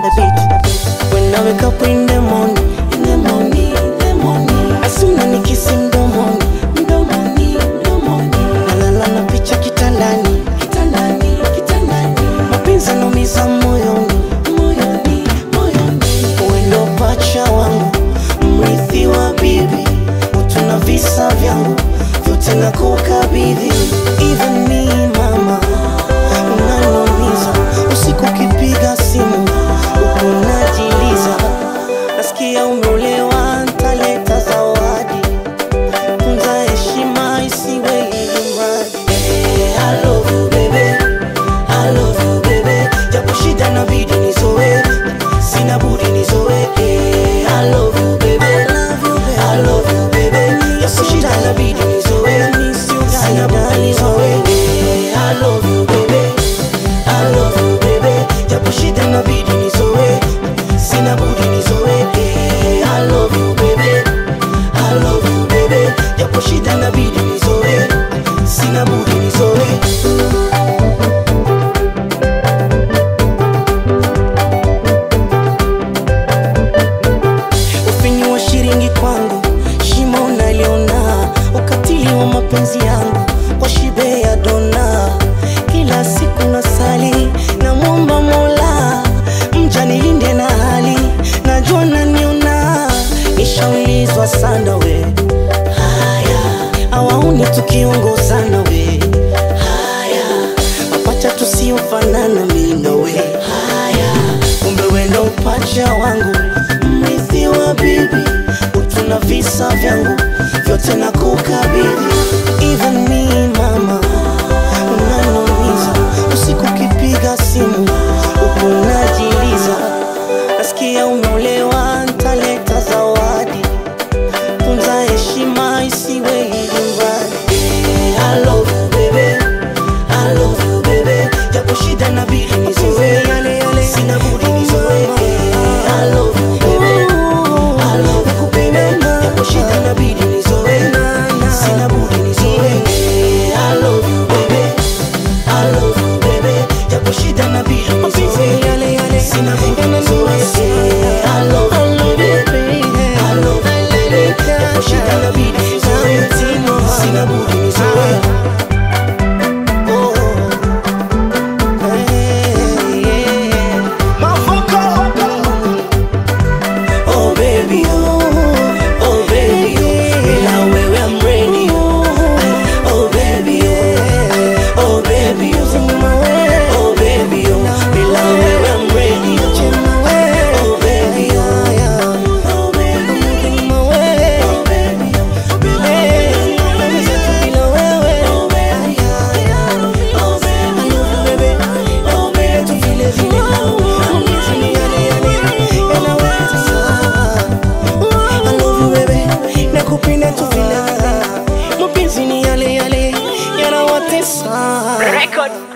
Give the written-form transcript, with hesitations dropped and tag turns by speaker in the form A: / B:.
A: When I wake up in the morning, asuna nikisi mdomoni, nalala na picha kitandani, mapenzi yanaumiza moyoni. Wendo pacha wangu, mrithi wa bibi, utuna visa vyangu vyote na kukabidhi. Even me mama, unaniumiza usiku kipiga simu unajiliza, nasikia umeolewa ntaleta zawadi, tunza heshima isiwe ilimradi. I love you baby, japo shida na bidi nizoe, sina budi nizoe. I love you baby, japo shida na bidi nizoe, sina budi nizoe. I love you baby, japo shida na bidi nizoe, sina budi nizoe. I love you baby, japo shida na bidi nizoe, sina budi nizoe. Ufinyu wa shilingi kwangu, shimo naliona, ukatili wa mapenzi yangu kwa shibe ya dona. Kila siku nasali na muomba Mola, mja nilinde na hali, najua naniona. Nishaulizwa sana we, haya awauni tukiongozana we, haya mapacha tusiofanana mimi na we, haya kumbe wendo upacha wangu, mrithi wa bibi, utuna visa vyangu vyote na kukabidhi. Even me mama, unaniumiza usiku kipiga simu unajiliza, nasikia umeolewa ntaleta zawadi, tunza heshima isiwe ilimradi. I love you baby, japo shida na bidi nizoe, sina budi nizoe. I love you baby, japo shida na bidi nizoe, sina budi nizoe. I love you baby, japo shida na bidi nizoe, sina budi nizoe. I love you baby, japo shida na bidi nizoe, sina budi nizoe. Mapenzi ni yale yale yanawatesa.
B: Record.